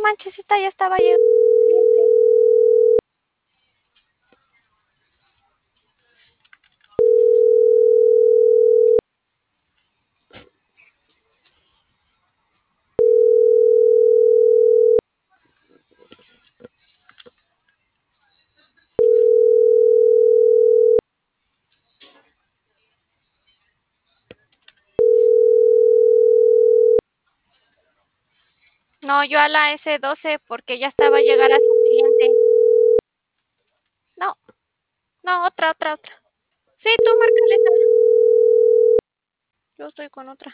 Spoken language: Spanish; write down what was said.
manches, esta ya estaba llegando. No, yo a la S12 porque ya estaba a llegar a su cliente. No, no, otra. Sí, tú márcale esa. Yo estoy con otra.